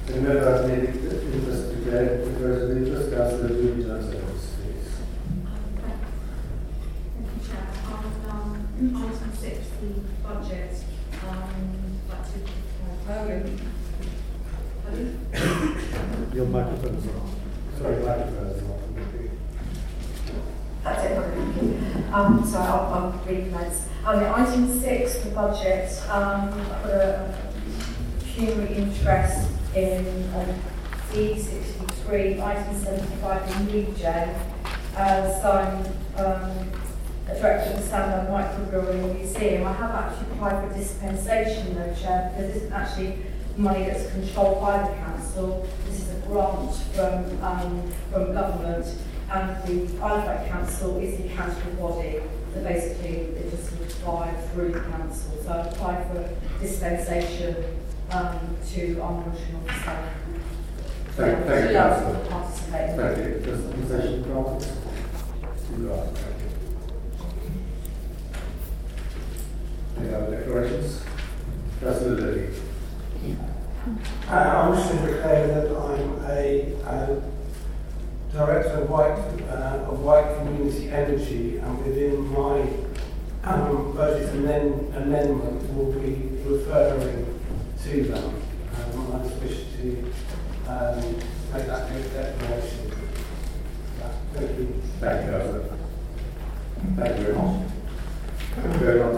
The member has made interest declared because of interest. Councillor Julie Johnson, please. Thank you, Chair. On item 6, the budget, Your microphone is on. Sorry, microphone is on. That's it. So I'll read the notes. Item 6, the budget. I've got a pecuniary interest in D63, item 75 in Legion, a director of the Standard Microbrewery Museum. I have actually applied for dispensation though, Chair, because this isn't actually money that's controlled by the council. This is a grant from government, and the Isle of Wight Council is the accountable body. So basically, it just would apply through the council. So I applied for dispensation to our monitoring officer. Thank you, Councillor. Participate. Thank you. Dispensation granted. Thank you. Any other declarations? Councillor Lilly. I wish to declare that I'm a director of Wight Community Energy, and within my budget amendment will be referring to them. I just wish to make that declaration. Thank you. Thank you, Councillor. Thank you very much. Going on